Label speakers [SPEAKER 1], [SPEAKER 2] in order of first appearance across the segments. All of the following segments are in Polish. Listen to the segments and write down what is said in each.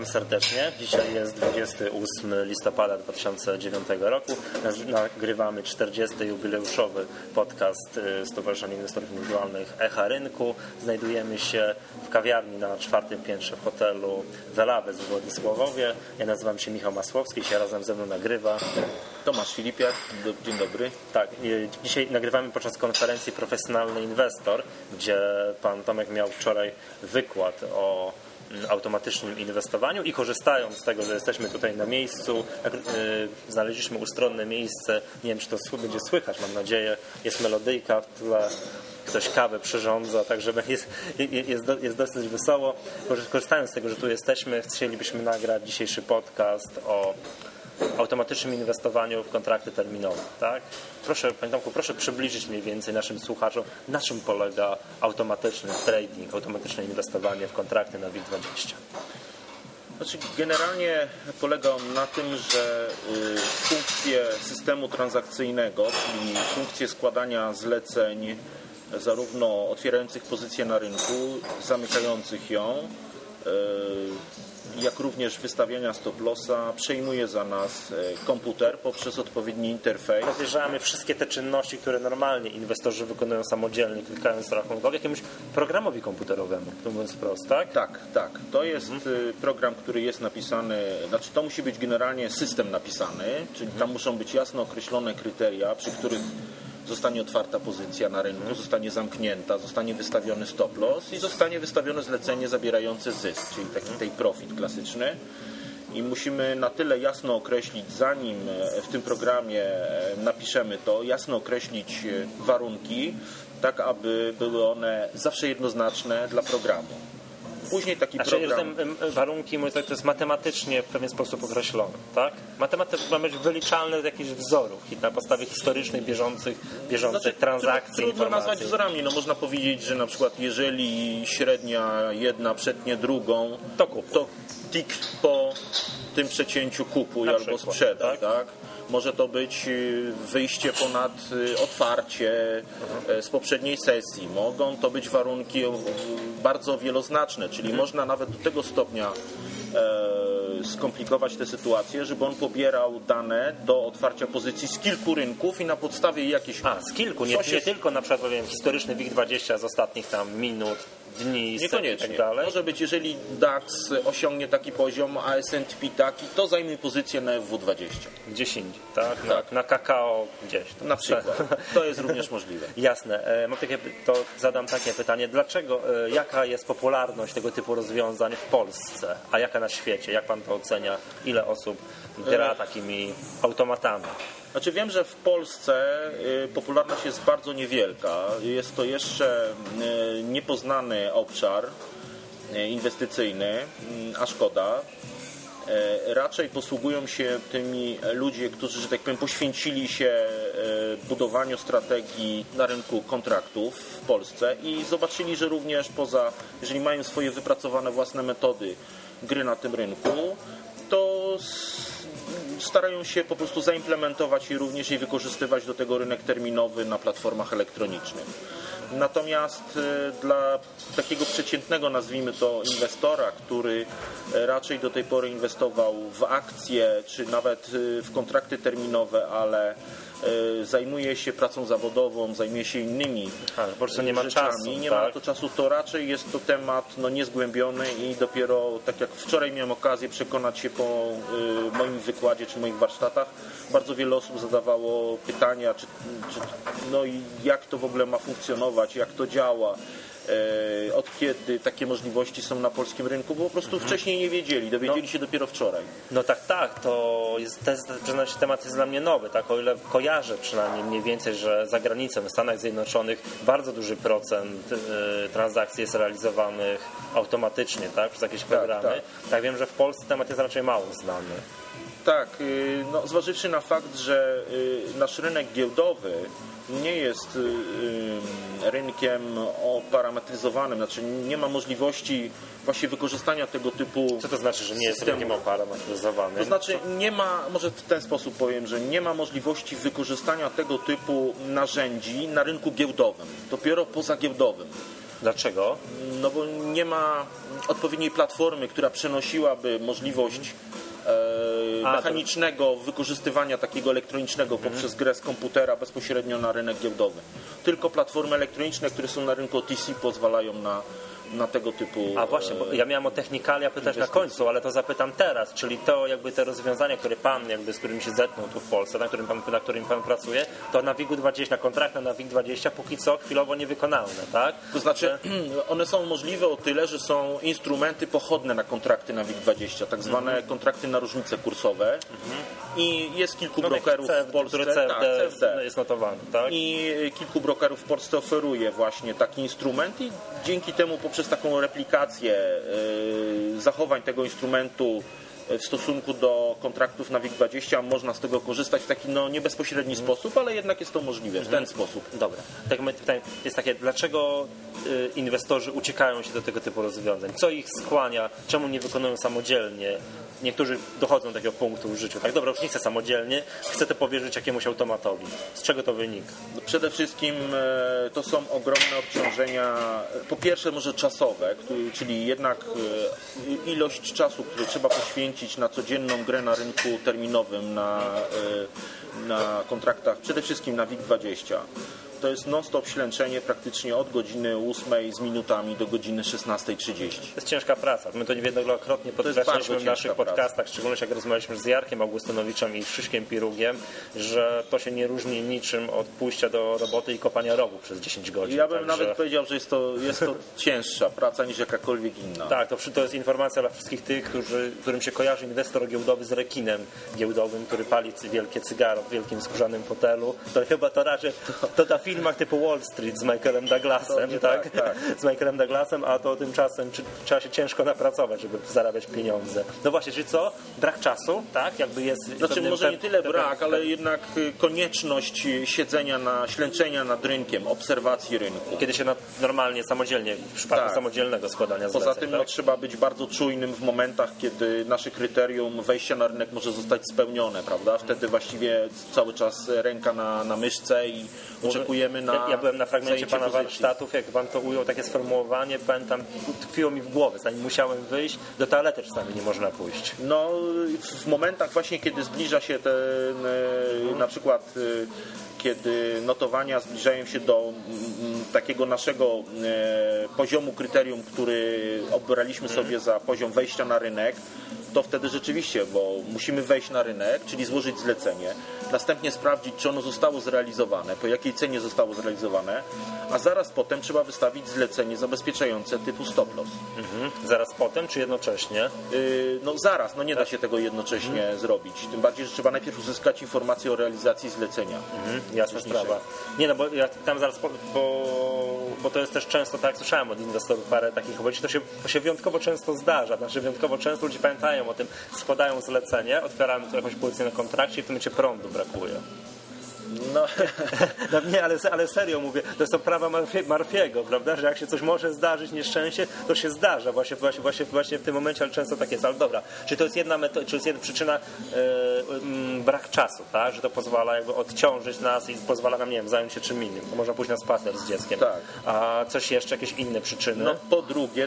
[SPEAKER 1] Witam serdecznie. Dzisiaj jest 28 listopada 2009 roku. Nagrywamy 40. jubileuszowy podcast Stowarzyszenia Inwestorów Indywidualnych Echa Rynku. Znajdujemy się w kawiarni na 4. piętrze w hotelu Welawy w Władysławowie. Ja nazywam się Michał Masłowski, dzisiaj razem ze mną nagrywa
[SPEAKER 2] Tomasz Filipiak. Dzień dobry.
[SPEAKER 1] Tak, dzisiaj nagrywamy podczas konferencji Profesjonalny Inwestor, gdzie pan Tomek miał wczoraj wykład o automatycznym inwestowaniu i korzystając z tego, że jesteśmy tutaj na miejscu, znaleźliśmy ustronne miejsce, nie wiem, czy to będzie słychać, mam nadzieję, jest melodyjka w tle, ktoś kawę przyrządza, także jest dosyć wesoło. Korzystając z tego, że tu jesteśmy, chcielibyśmy nagrać dzisiejszy podcast o automatycznym inwestowaniu w kontrakty terminowe. Tak? Proszę, Panie Tomku, proszę przybliżyć mniej więcej naszym słuchaczom, na czym polega automatyczny trading, automatyczne inwestowanie w kontrakty na WIG20.
[SPEAKER 2] Znaczy, generalnie polega on na tym, że funkcje systemu transakcyjnego, czyli funkcje składania zleceń zarówno otwierających pozycję na rynku, zamykających ją, jak również wystawiania stop-lossa przejmuje za nas komputer poprzez odpowiedni interfejs.
[SPEAKER 1] Podejrzewamy wszystkie te czynności, które normalnie inwestorzy wykonują samodzielnie, klikając rachunkowi, jakiemuś programowi komputerowemu, mówiąc wprost, tak?
[SPEAKER 2] Tak. To jest program, który jest napisany, znaczy to musi być generalnie system napisany, czyli tam muszą być jasno określone kryteria, przy których zostanie otwarta pozycja na rynku, zostanie zamknięta, zostanie wystawiony stop loss i zostanie wystawione zlecenie zabierające zysk, czyli taki take profit klasyczny. I musimy na tyle jasno określić, zanim w tym programie napiszemy to, jasno określić warunki, tak aby były one zawsze jednoznaczne dla programu. Później taki program...
[SPEAKER 1] warunki, to jest matematycznie w pewien sposób określone, tak? Matematycznie ma być wyliczalne z jakichś wzorów i na podstawie historycznych, bieżących transakcji,
[SPEAKER 2] trudno nazwać wzorami. No, można powiedzieć, że na przykład jeżeli średnia jedna przetnie drugą, to tik po tym przecięciu kupuj
[SPEAKER 1] na
[SPEAKER 2] albo
[SPEAKER 1] przykład,
[SPEAKER 2] sprzedaj, tak? Może to być wyjście ponad otwarcie z poprzedniej sesji. Mogą to być warunki bardzo wieloznaczne, czyli można nawet do tego stopnia skomplikować tę sytuację, żeby on pobierał dane do otwarcia pozycji z kilku rynków i na podstawie jakichś...
[SPEAKER 1] z kilku, nie tylko na przykład powiem, historyczny WIG20 z ostatnich tam minut, dni,
[SPEAKER 2] niekoniecznie.
[SPEAKER 1] I tak dalej.
[SPEAKER 2] Może być, jeżeli DAX osiągnie taki poziom, a S&P taki, to zajmie pozycję na FW20.
[SPEAKER 1] Gdzieś indziej, tak? Na kakao gdzieś.
[SPEAKER 2] Na przykład. To jest również możliwe.
[SPEAKER 1] Jasne. Zadam takie pytanie. Dlaczego, jaka jest popularność tego typu rozwiązań w Polsce, a jaka na świecie? Jak pan to ocenia? Ile osób gra takimi automatami?
[SPEAKER 2] Znaczy wiem, że w Polsce popularność jest bardzo niewielka. Jest to jeszcze niepoznany obszar inwestycyjny, a szkoda. Raczej posługują się tymi ludzie, którzy, że tak powiem, poświęcili się budowaniu strategii na rynku kontraktów w Polsce i zobaczyli, że również jeżeli mają swoje wypracowane własne metody gry na tym rynku, to starają się po prostu zaimplementować je również i wykorzystywać do tego rynek terminowy na platformach elektronicznych. Natomiast dla takiego przeciętnego, nazwijmy to, inwestora, który raczej do tej pory inwestował w akcje czy nawet w kontrakty terminowe, ale zajmuje się pracą zawodową, zajmuje się innymi
[SPEAKER 1] po prostu nie ma
[SPEAKER 2] rzeczami,
[SPEAKER 1] czasu,
[SPEAKER 2] ma na to czasu, to raczej jest to temat niezgłębiony i dopiero, tak jak wczoraj miałem okazję przekonać się po moim wykładzie czy moich warsztatach, bardzo wiele osób zadawało pytania, i jak to w ogóle ma funkcjonować, jak to działa, od kiedy takie możliwości są na polskim rynku, bo po prostu wcześniej nie wiedzieli, dowiedzieli się dopiero wczoraj.
[SPEAKER 1] Tak, temat jest dla mnie nowy, tak, o ile kojarzę przynajmniej mniej więcej, że za granicą, w Stanach Zjednoczonych bardzo duży procent transakcji jest realizowanych automatycznie, tak, przez jakieś programy. Tak, wiem, że w Polsce temat jest raczej mało znany.
[SPEAKER 2] Tak, zważywszy na fakt, że nasz rynek giełdowy nie jest rynkiem oparametryzowanym, znaczy nie ma możliwości właśnie wykorzystania tego typu...
[SPEAKER 1] Co to znaczy, że nie jest rynkiem oparametryzowanym?
[SPEAKER 2] To znaczy nie ma, może w ten sposób powiem, że nie ma możliwości wykorzystania tego typu narzędzi na rynku giełdowym, dopiero pozagiełdowym.
[SPEAKER 1] Dlaczego?
[SPEAKER 2] No bo nie ma odpowiedniej platformy, która przenosiłaby możliwość mechanicznego wykorzystywania takiego elektronicznego poprzez grę z komputera bezpośrednio na rynek giełdowy. Tylko platformy elektroniczne, które są na rynku OTC, pozwalają na tego typu...
[SPEAKER 1] A właśnie, bo ja miałem o technikalia pytać na końcu, ale to zapytam teraz, czyli to jakby te rozwiązania, które pan jakby z którymi się zetknął tu w Polsce, na którym pan pracuje, to na WIG-20, na kontraktach na WIG-20 póki co chwilowo niewykonalne, tak?
[SPEAKER 2] To znaczy one są możliwe o tyle, że są instrumenty pochodne na kontrakty na WIG-20, tak zwane kontrakty na różnice kursowe i jest kilku brokerów w Polsce,
[SPEAKER 1] który CFD
[SPEAKER 2] CFD
[SPEAKER 1] jest notowany, tak?
[SPEAKER 2] I kilku brokerów w Polsce oferuje właśnie taki instrument i dzięki temu poprzez taką replikację zachowań tego instrumentu w stosunku do kontraktów na WIG-20 można z tego korzystać w taki nie bezpośredni sposób, ale jednak jest to możliwe w ten sposób.
[SPEAKER 1] Dobra. Tak, moje pytanie jest takie, dlaczego inwestorzy uciekają się do tego typu rozwiązań? Co ich skłania? Czemu nie wykonują samodzielnie? Niektórzy dochodzą do takiego punktu w życiu. Tak, dobra, już nie chcę samodzielnie, chcę to powierzyć jakiemuś automatowi. Z czego to wynika?
[SPEAKER 2] Przede wszystkim to są ogromne obciążenia, po pierwsze może czasowe, czyli jednak ilość czasu, który trzeba poświęcić na codzienną grę na rynku terminowym, na kontraktach, przede wszystkim na WIG-20. To jest non-stop ślęczenie praktycznie od godziny 8 z minutami do godziny 16:30.
[SPEAKER 1] To jest ciężka praca. My to niejednokrotnie podkreśliliśmy w naszych podcastach, szczególnie jak rozmawialiśmy z Jarkiem Augustynowiczem i Krzyśkiem Pirugiem, że to się nie różni niczym od pójścia do roboty i kopania rowu przez 10 godzin.
[SPEAKER 2] Ja bym nawet powiedział, że jest to cięższa praca niż jakakolwiek inna.
[SPEAKER 1] Tak, to jest informacja dla wszystkich tych, którym się kojarzy inwestor giełdowy z rekinem giełdowym, który pali wielkie cygaro w wielkim skórzanym fotelu. To chyba to raczej to ta filmach typu Wall Street z Michaelem Douglasem, tak? Z Michaelem Douglasem, a to tymczasem trzeba się ciężko napracować, żeby zarabiać pieniądze. No właśnie, czyli co? Brak czasu, tak? Jakby jest...
[SPEAKER 2] Znaczy może nie tyle brak, ale jednak konieczność ślęczenia nad rynkiem, obserwacji rynku.
[SPEAKER 1] Kiedy się normalnie, samodzielnie, w przypadku samodzielnego składania zleceń.
[SPEAKER 2] Poza tym trzeba być bardzo czujnym w momentach, kiedy nasze kryterium wejścia na rynek może zostać spełnione, prawda? Wtedy właściwie cały czas ręka na myszce i oczekujemy na...
[SPEAKER 1] Ja byłem na fragmencie pana warsztatów, jak pan to ujął, takie sformułowanie, pamiętam, tkwiło mi w głowie, zanim musiałem wyjść, do toalety czasami nie można pójść.
[SPEAKER 2] No, w momentach właśnie, kiedy zbliża się na przykład kiedy notowania zbliżają się do takiego naszego poziomu kryterium, który obraliśmy sobie za poziom wejścia na rynek, to wtedy rzeczywiście, bo musimy wejść na rynek, czyli złożyć zlecenie, następnie sprawdzić, czy ono zostało zrealizowane, po jakiej cenie zostało zrealizowane, a zaraz potem trzeba wystawić zlecenie zabezpieczające typu stop loss.
[SPEAKER 1] Zaraz potem, czy jednocześnie?
[SPEAKER 2] No zaraz, nie da się tego jednocześnie zrobić. Tym bardziej, że trzeba najpierw uzyskać informację o realizacji zlecenia.
[SPEAKER 1] Jasna sprawa. Nie, no bo ja tam zaraz, bo to jest też często, tak, słyszałem od inwestorów parę takich opowieści, to się wyjątkowo często zdarza. Znaczy wyjątkowo często ludzie pamiętają o tym, składają zlecenie, otwierają tu jakąś pozycję na kontrakcie i w tym momencie prądu brakuje.
[SPEAKER 2] No.
[SPEAKER 1] No nie, ale serio mówię, to są prawa Murphy'ego, prawda, że jak się coś może zdarzyć, nieszczęście, to się zdarza właśnie w tym momencie, ale często tak jest. Ale dobra, czy to jest jedna przyczyna brak czasu, tak, że to pozwala jakby odciążyć nas i pozwala nam, nie wiem, zająć się czym innym, to można pójść na spacer z dzieckiem.
[SPEAKER 2] Tak.
[SPEAKER 1] A coś jeszcze, jakieś inne przyczyny?
[SPEAKER 2] No po drugie,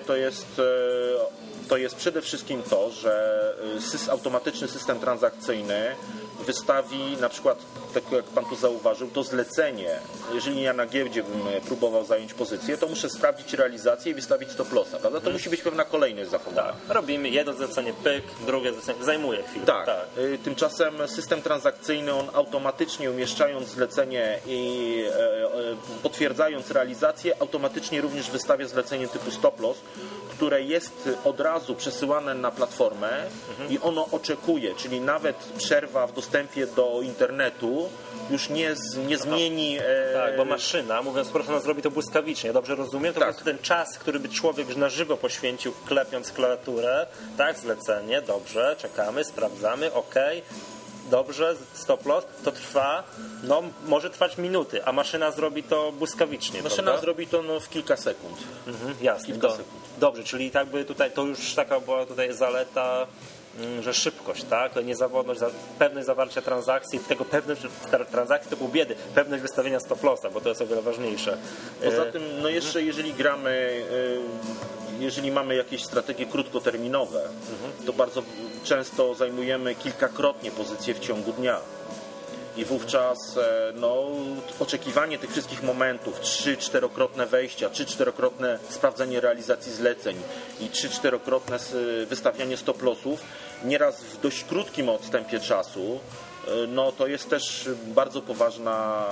[SPEAKER 2] to jest przede wszystkim to, że automatyczny system transakcyjny wystawi na przykład, tak jak pan tu zauważył, to zlecenie. Jeżeli ja na giełdzie bym próbował zająć pozycję, to muszę sprawdzić realizację i wystawić stop lossa, prawda? To musi być pewna kolejność zachowana.
[SPEAKER 1] Tak. Robimy jedno zlecenie, pyk, drugie zlecenie, zajmuje chwilę.
[SPEAKER 2] Tak. Tymczasem system transakcyjny, on automatycznie umieszczając zlecenie i potwierdzając realizację, automatycznie również wystawia zlecenie typu stop loss, które jest od razu przesyłane na platformę i ono oczekuje, czyli nawet przerwa w dostępie do internetu już nie zmieni...
[SPEAKER 1] Tak, bo maszyna, mówiąc prosto, ona zrobi to błyskawicznie. Dobrze rozumiem? To po prostu ten czas, który by człowiek na żywo poświęcił, klepiąc klawiaturę, tak, zlecenie, dobrze, czekamy, sprawdzamy, okej. Dobrze, stop loss, to trwa, może trwać minuty, a maszyna zrobi to błyskawicznie.
[SPEAKER 2] Maszyna zrobi to w kilka sekund.
[SPEAKER 1] Jasne. Dobrze, czyli jakby tutaj to już taka była tutaj zaleta że szybkość, tak? Niezawodność, pewność zawarcia transakcji, tego pewność transakcji to pół biedy, pewność wystawienia stop lossa, bo to jest o wiele ważniejsze.
[SPEAKER 2] Poza tym, no jeszcze jeżeli mamy jakieś strategie krótkoterminowe, to bardzo często zajmujemy kilkakrotnie pozycję w ciągu dnia. I wówczas oczekiwanie tych wszystkich momentów, 3-4-krotne wejścia, 3-4-krotne sprawdzenie realizacji zleceń i 3-4-krotne wystawianie stop lossów, nieraz w dość krótkim odstępie czasu, no to jest też bardzo poważna,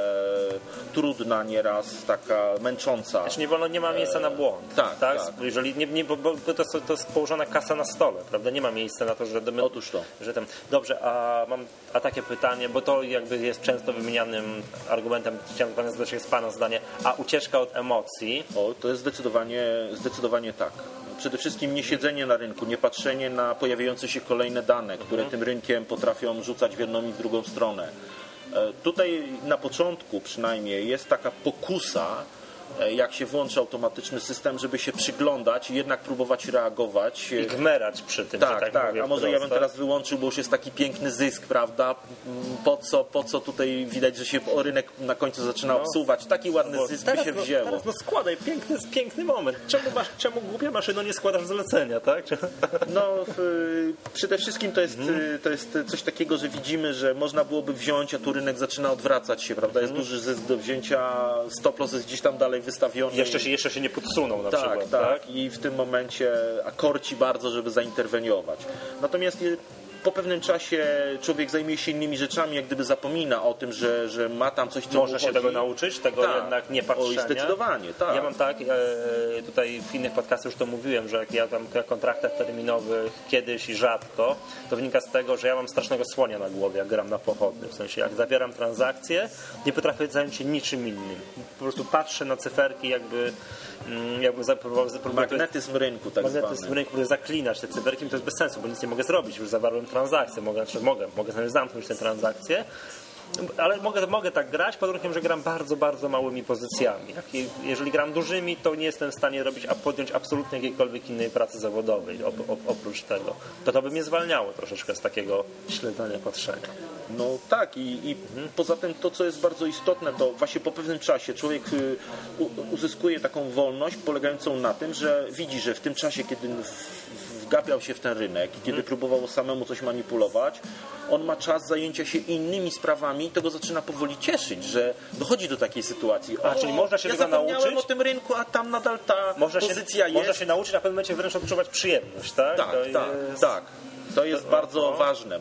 [SPEAKER 2] trudna nieraz, taka męcząca.
[SPEAKER 1] Znaczy nie ma miejsca na błąd.
[SPEAKER 2] Tak.
[SPEAKER 1] Jeżeli bo to jest położona kasa na stole, prawda? Nie ma miejsca na to, że...
[SPEAKER 2] Otóż to.
[SPEAKER 1] Dobrze, mam takie pytanie, bo to jakby jest często wymienianym argumentem, chciałem zadać jest Pana zdanie, a ucieczka od emocji?
[SPEAKER 2] To jest zdecydowanie tak. Przede wszystkim nie siedzenie na rynku, nie patrzenie na pojawiające się kolejne dane, które tym rynkiem potrafią rzucać w jedną i w drugą stronę. Tutaj na początku przynajmniej jest taka pokusa, jak się włączy automatyczny system, żeby się przyglądać i jednak próbować reagować.
[SPEAKER 1] I gmerać przy tym.
[SPEAKER 2] Tak. A może ja bym teraz wyłączył, bo już jest taki piękny zysk, prawda? Po co tutaj widać, że się rynek na końcu zaczyna obsuwać. Taki ładny zysk by się wzięło.
[SPEAKER 1] Teraz składaj, piękny moment. Czemu głupia maszyno nie składasz zlecenia, tak?
[SPEAKER 2] Przede wszystkim to jest coś takiego, że widzimy, że można byłoby wziąć, a tu rynek zaczyna odwracać się, prawda? Jest duży zysk do wzięcia, stop loss jest gdzieś tam dalej wystawiony.
[SPEAKER 1] Jeszcze się nie podsunął na przykład.
[SPEAKER 2] Tak. I w tym momencie korci bardzo, żeby zainterweniować. Natomiast po pewnym czasie człowiek zajmuje się innymi rzeczami, jak gdyby zapomina o tym, że ma tam coś, co
[SPEAKER 1] Można się tego nauczyć, jednak nie patrzenia.
[SPEAKER 2] Zdecydowanie, tak.
[SPEAKER 1] Ja mam tutaj w innych podcastach już to mówiłem, że jak ja tam na kontraktach terminowych kiedyś i rzadko, to wynika z tego, że ja mam strasznego słonia na głowie, jak gram na pochodny. W sensie, jak zawieram transakcję, nie potrafię zająć się niczym innym. Po prostu patrzę na cyferki, jakby zapróbował...
[SPEAKER 2] Magnetyzm rynku, tak zwany.
[SPEAKER 1] Magnetyzm rynku, który zaklinać te cyferki, to jest bez sensu, bo nic nie mogę zrobić. Już zawarłem transakcję, mogę sobie zamknąć tę transakcję, ale mogę tak grać pod warunkiem, że gram bardzo, bardzo małymi pozycjami. Jeżeli gram dużymi, to nie jestem w stanie podjąć absolutnie jakiejkolwiek innej pracy zawodowej oprócz tego. To by mnie zwalniało troszeczkę z takiego śledzenia, patrzenia.
[SPEAKER 2] No tak i poza tym to, co jest bardzo istotne, to właśnie po pewnym czasie człowiek uzyskuje taką wolność polegającą na tym, że widzi, że w tym czasie, kiedy wgapiał się w ten rynek i kiedy próbował samemu coś manipulować, on ma czas zajęcia się innymi sprawami i to go zaczyna powoli cieszyć, że dochodzi do takiej sytuacji.
[SPEAKER 1] Czyli można się tego nauczyć?
[SPEAKER 2] Ja o tym rynku, a tam nadal ta pozycja jest.
[SPEAKER 1] Można się nauczyć, na pewnym momencie wręcz odczuwać przyjemność, tak?
[SPEAKER 2] Tak. To jest bardzo ważne,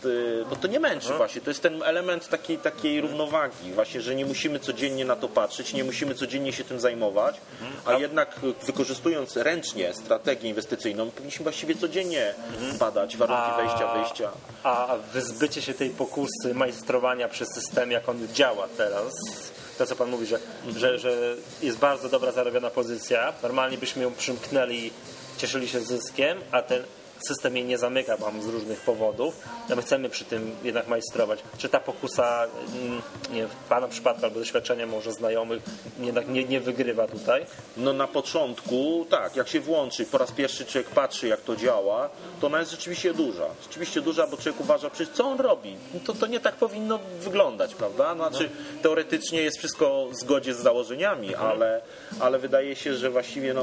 [SPEAKER 2] bo to nie męczy właśnie. To jest ten element takiej równowagi właśnie, że nie musimy codziennie na to patrzeć, nie musimy codziennie się tym zajmować, a jednak wykorzystując ręcznie strategię inwestycyjną, powinniśmy właściwie codziennie badać warunki wejścia, wyjścia.
[SPEAKER 1] A wyzbycie się tej pokusy majstrowania przy systemie, jak on działa teraz, to co Pan mówi, że jest bardzo dobra zarobiona pozycja, normalnie byśmy ją przymknęli, cieszyli się zyskiem, a ten system jej nie zamyka z różnych powodów, a my chcemy przy tym jednak majstrować. Czy ta pokusa, w Pana przypadku albo doświadczenia może znajomych, jednak nie wygrywa tutaj?
[SPEAKER 2] No na początku, tak, jak się włączy, po raz pierwszy człowiek patrzy, jak to działa, to ona jest rzeczywiście duża. Rzeczywiście duża, bo człowiek uważa, przecież co on robi? To nie tak powinno wyglądać, prawda? Znaczy, teoretycznie jest wszystko w zgodzie z założeniami, ale wydaje się, że właściwie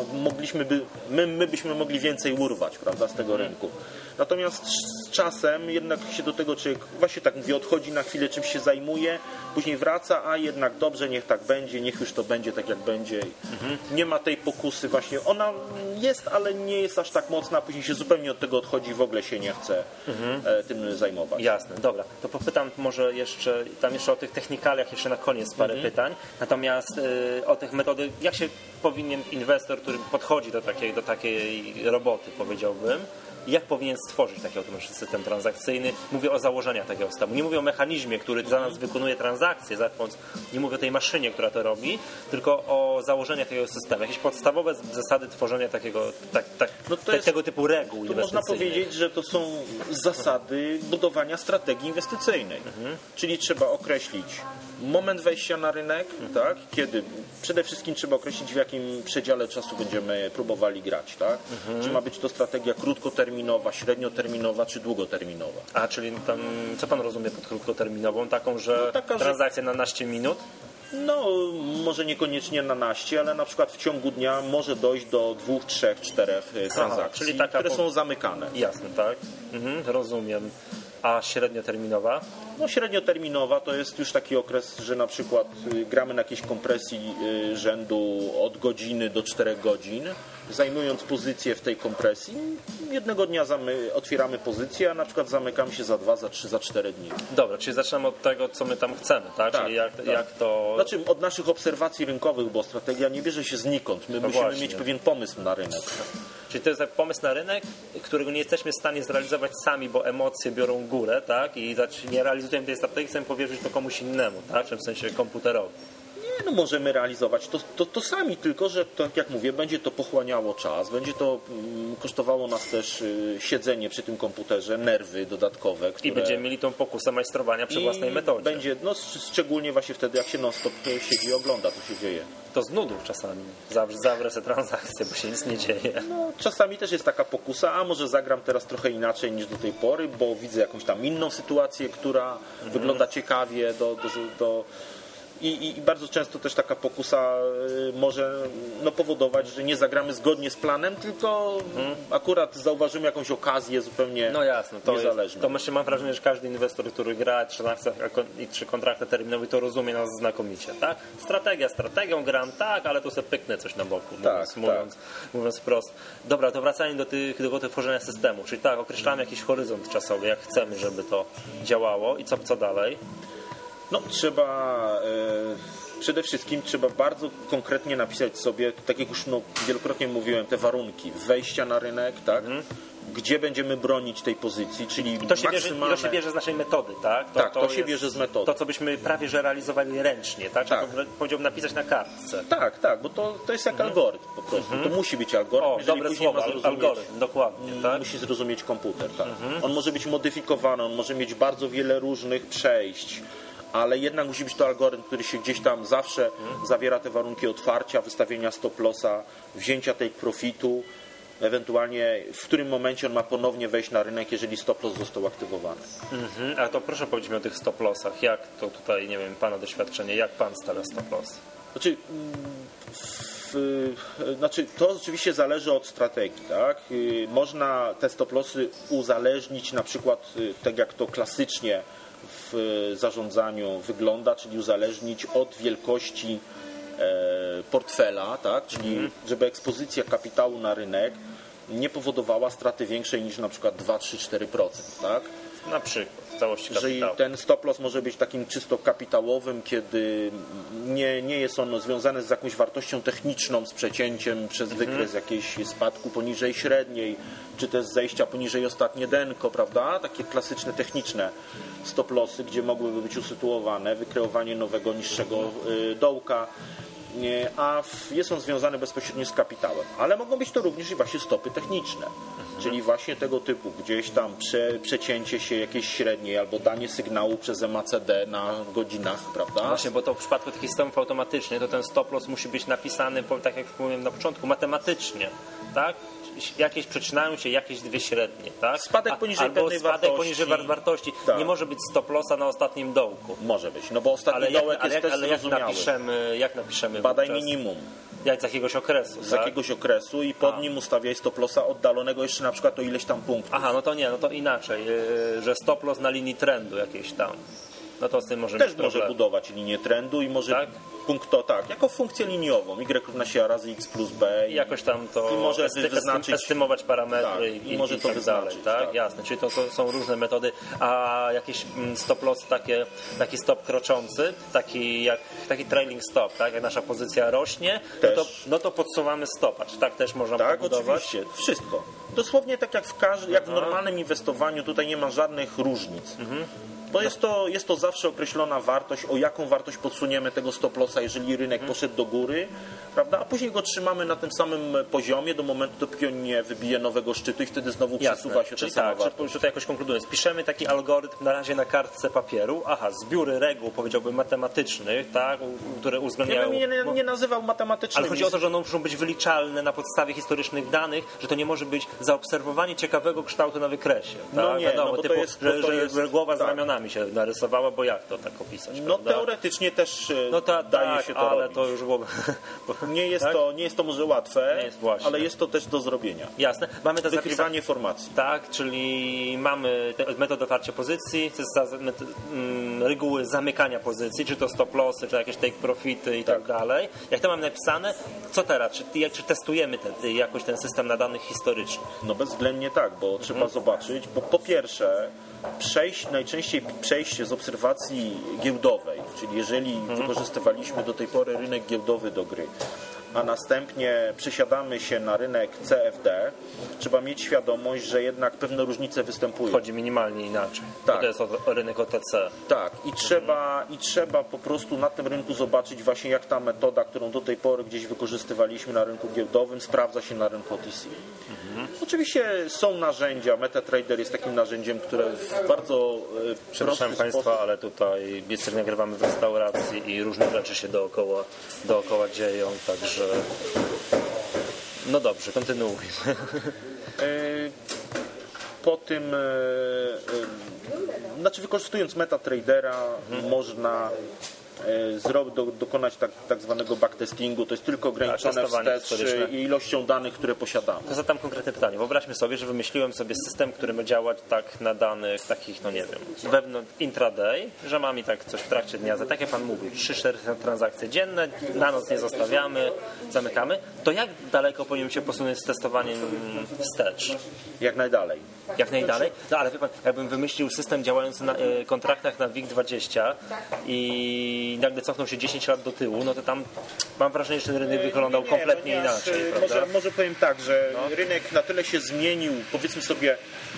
[SPEAKER 2] my byśmy mogli więcej urwać, prawda, z tego rynku. Natomiast z czasem jednak się do tego człowiek, właśnie tak mówię, odchodzi na chwilę, czymś się zajmuje, później wraca, a jednak dobrze, niech tak będzie, niech już to będzie tak, jak będzie. Nie ma tej pokusy właśnie. Ona jest, ale nie jest aż tak mocna, a później się zupełnie od tego odchodzi, w ogóle się nie chce tym zajmować.
[SPEAKER 1] Jasne, dobra. To popytam może jeszcze o tych technikaliach jeszcze na koniec parę pytań. Natomiast o tych metody, jak się powinien inwestor, który podchodzi do takiej roboty, powiedziałbym, jak powinien stworzyć taki automatyczny system transakcyjny? Mówię o założeniach takiego systemu. Nie mówię o mechanizmie, który za nas wykonuje transakcje, nie mówię o tej maszynie, która to robi, tylko o założeniach takiego systemu. Jakieś podstawowe zasady tworzenia tego typu reguł inwestycyjnych.
[SPEAKER 2] Można powiedzieć, że to są zasady budowania strategii inwestycyjnej. Czyli trzeba określić moment wejścia na rynek, tak? Kiedy przede wszystkim trzeba określić, w jakim przedziale czasu będziemy próbowali grać, tak? Czy ma być to strategia krótkoterminowa, krótkoterminowa, średnioterminowa czy długoterminowa.
[SPEAKER 1] A, czyli tam, co pan rozumie pod krótkoterminową? Taką, że
[SPEAKER 2] taka,
[SPEAKER 1] transakcja na 12 minut?
[SPEAKER 2] No, może niekoniecznie na naście, ale na przykład w ciągu dnia może dojść do 2, 3, 4 transakcji,
[SPEAKER 1] czyli taka
[SPEAKER 2] które są zamykane.
[SPEAKER 1] Jasne, tak? Rozumiem. A średnioterminowa?
[SPEAKER 2] No, średnioterminowa to jest już taki okres, że na przykład gramy na jakiejś kompresji rzędu od godziny do 4 godzin, zajmując pozycję w tej kompresji. Jednego dnia otwieramy pozycję, a na przykład zamykamy się za 2, za 3, za 4 dni.
[SPEAKER 1] Dobra, czyli zaczynamy od tego, co my tam chcemy, tak?
[SPEAKER 2] Tak,
[SPEAKER 1] czyli jak to...
[SPEAKER 2] Znaczy od naszych obserwacji rynkowych, bo strategia nie bierze się znikąd. My musimy
[SPEAKER 1] właśnie.
[SPEAKER 2] mieć pewien pomysł na rynek.
[SPEAKER 1] Czyli to jest tak pomysł na rynek, którego nie jesteśmy w stanie zrealizować sami, bo emocje biorą górę, tak? I nie realizujemy tej strategii, chcemy powierzyć to komuś innemu, tak? W sensie komputerowi.
[SPEAKER 2] Nie, no możemy realizować to sami, tylko że tak jak mówię, będzie to pochłaniało czas, będzie to kosztowało nas też siedzenie przy tym komputerze, nerwy dodatkowe, które...
[SPEAKER 1] I będziemy mieli tą pokusę majstrowania przy własnej metodzie.
[SPEAKER 2] Będzie, no szczególnie właśnie wtedy, jak się non-stop siedzi i ogląda, co się dzieje.
[SPEAKER 1] To z nudów czasami. Zawrę sobie transakcję, bo się nic nie dzieje.
[SPEAKER 2] No, czasami też jest taka pokusa, a może zagram teraz trochę inaczej niż do tej pory, bo widzę jakąś tam inną sytuację, która wygląda ciekawie I bardzo często też taka pokusa może powodować, że nie zagramy zgodnie z planem, tylko akurat zauważymy jakąś okazję zupełnie
[SPEAKER 1] no jasne,
[SPEAKER 2] niezależną.
[SPEAKER 1] To myślę, mam wrażenie, że każdy inwestor, który gra czy kontrakty terminowe, to rozumie nas znakomicie, tak? Strategia strategią, gram tak, ale tu sobie pyknę coś na boku, mówiąc wprost. Dobra, to wracając do tworzenia systemu, czyli tak, określamy jakiś horyzont czasowy, jak chcemy, żeby to działało i co dalej?
[SPEAKER 2] No przede wszystkim trzeba bardzo konkretnie napisać sobie, tak jak już wielokrotnie mówiłem, te warunki wejścia na rynek, tak? Gdzie będziemy bronić tej pozycji, czyli
[SPEAKER 1] to się bierze z naszej metody, tak?
[SPEAKER 2] To się bierze z metody.
[SPEAKER 1] To, co byśmy prawie że realizowali ręcznie, tak? Powiedziałbym napisać na kartce.
[SPEAKER 2] Tak, bo to jest jak algorytm po prostu. To musi być algorytm,
[SPEAKER 1] dobre słowo, algorytm, dokładnie, tak?
[SPEAKER 2] Musi zrozumieć komputer, tak. On może być modyfikowany, on może mieć bardzo wiele różnych przejść, ale jednak musi być to algorytm, który się gdzieś tam zawsze zawiera te warunki otwarcia, wystawienia stop lossa, wzięcia take profitu, ewentualnie w którym momencie on ma ponownie wejść na rynek, jeżeli stop loss został aktywowany.
[SPEAKER 1] A to proszę powiedzieć mi o tych stop lossach. Jak to tutaj, nie wiem, pana doświadczenie, jak pan stawia stop loss?
[SPEAKER 2] Znaczy, to oczywiście zależy od strategii, tak? Można te stop lossy uzależnić, na przykład tak jak to klasycznie w zarządzaniu wygląda, czyli uzależnić od wielkości portfela, tak? Czyli żeby ekspozycja kapitału na rynek nie powodowała straty większej niż na przykład 2, 3, 4%, tak?
[SPEAKER 1] Na przykład w całości kapitału.
[SPEAKER 2] Że ten stop loss może być takim czysto kapitałowym, kiedy nie jest on związany z jakąś wartością techniczną, z przecięciem przez wykres jakiejś spadku poniżej średniej, czy też zejścia poniżej ostatnie denko, prawda? Takie klasyczne, techniczne stop lossy, gdzie mogłyby być usytuowane, wykreowanie nowego, niższego dołka, a jest on związany bezpośrednio z kapitałem. Ale mogą być to również i właśnie stopy techniczne, czyli właśnie tego typu, gdzieś tam przecięcie się jakiejś średniej albo danie sygnału przez MACD na godzinach, prawda?
[SPEAKER 1] Właśnie, bo to w przypadku takich systemów automatycznych, to ten stop loss musi być napisany, tak jak mówiłem na początku, matematycznie, tak? Przecinają się jakieś dwie średnie, tak?
[SPEAKER 2] Spadek poniżej pewnej wartości.
[SPEAKER 1] Poniżej wartości. Tak. Nie może być stop lossa na ostatnim dołku.
[SPEAKER 2] Może być, bo ostatni dołek jest też zrozumiały.
[SPEAKER 1] Jak napiszemy?
[SPEAKER 2] Badaj minimum.
[SPEAKER 1] Jak z jakiegoś okresu,
[SPEAKER 2] z jakiegoś okresu i pod nim ustawiaj stop lossa oddalonego jeszcze na przykład o ileś tam punktów.
[SPEAKER 1] To inaczej, że stop loss na linii trendu jakiejś tam. No to z tym może
[SPEAKER 2] też może budować linię trendu i może jako funkcję liniową, y równa się razy x plus b
[SPEAKER 1] i jakoś tam to
[SPEAKER 2] może wyznaczyć,
[SPEAKER 1] estymować parametry i może to wyznaczyć, dalej, tak? Jasne, czyli to są różne metody, a jakieś stop loss taki stop kroczący, taki trailing stop, tak? Jak nasza pozycja rośnie, to podsuwamy stopacz, tak też można pobudować.
[SPEAKER 2] Oczywiście, wszystko. Dosłownie tak jak jak w normalnym inwestowaniu, tutaj nie ma żadnych różnic. Bo jest to zawsze określona wartość, o jaką wartość podsuniemy tego stop lossa, jeżeli rynek poszedł do góry, prawda? A później go trzymamy na tym samym poziomie do momentu, dopóki on nie wybije nowego szczytu i wtedy znowu przesuwa się ta sama wartość.
[SPEAKER 1] Tutaj jakoś konkludując, piszemy taki algorytm na razie na kartce papieru, zbiory reguł, powiedziałbym, matematycznych, tak, które uwzględniają...
[SPEAKER 2] Ja bym nie nazywał matematycznymi.
[SPEAKER 1] Ale chodzi o to, że one muszą być wyliczalne na podstawie historycznych danych, że to nie może być zaobserwowanie ciekawego kształtu na wykresie. Tak?
[SPEAKER 2] No nie,
[SPEAKER 1] wiadomo,
[SPEAKER 2] bo
[SPEAKER 1] typu,
[SPEAKER 2] to jest
[SPEAKER 1] że głowa z ramionami się narysowała, bo jak to tak opisać?
[SPEAKER 2] No
[SPEAKER 1] prawda?
[SPEAKER 2] Teoretycznie też daje się to
[SPEAKER 1] ale
[SPEAKER 2] robić.
[SPEAKER 1] to już było...
[SPEAKER 2] Nie jest to może łatwe,
[SPEAKER 1] Nie jest właśnie.
[SPEAKER 2] ale jest to też do zrobienia.
[SPEAKER 1] Jasne. Mamy te
[SPEAKER 2] Wykrywanie formacji.
[SPEAKER 1] Tak, czyli mamy metodę otwarcia pozycji, to jest reguły zamykania pozycji, czy to stop lossy, czy jakieś take profity i tak dalej. Jak to mam napisane, co teraz? Czy testujemy jakoś ten system na danych historycznych?
[SPEAKER 2] No bezwzględnie tak, bo trzeba zobaczyć, bo po pierwsze najczęściej przejście z obserwacji giełdowej, czyli jeżeli wykorzystywaliśmy do tej pory rynek giełdowy do gry, a następnie przesiadamy się na rynek CFD, trzeba mieć świadomość, że jednak pewne różnice występują.
[SPEAKER 1] Chodzi minimalnie inaczej.
[SPEAKER 2] Tak.
[SPEAKER 1] To jest rynek OTC.
[SPEAKER 2] Tak, i trzeba po prostu na tym rynku zobaczyć właśnie, jak ta metoda, którą do tej pory gdzieś wykorzystywaliśmy na rynku giełdowym, sprawdza się na rynku OTC. Oczywiście są narzędzia, MetaTrader jest takim narzędziem, które w bardzo
[SPEAKER 1] Przepraszam Państwa, ale tutaj niestety nagrywamy w restauracji i różne rzeczy się dookoła dzieją, także no dobrze, kontynuujmy.
[SPEAKER 2] Po tym, wykorzystując MetaTradera można dokonać tak zwanego backtestingu, to jest tylko ograniczone wstecz ilością danych, które posiadamy.
[SPEAKER 1] To zadam konkretne pytanie. Wyobraźmy sobie, że wymyśliłem sobie system, który ma działać tak na danych takich, no nie wiem, wewnątrz intraday, że mam i tak coś w trakcie dnia, tak jak Pan mówił, 3-4 transakcje dzienne, na noc nie zostawiamy, zamykamy, to jak daleko powinien się posunąć z testowaniem wstecz?
[SPEAKER 2] Jak najdalej.
[SPEAKER 1] Jak najdalej? No ale wie Pan, jakbym wymyślił system działający na kontraktach na WIG20 i nagle cofnął się 10 lat do tyłu, no to tam mam wrażenie, że ten rynek wyglądał kompletnie inaczej.
[SPEAKER 2] Może powiem tak, że rynek na tyle się zmienił, powiedzmy sobie,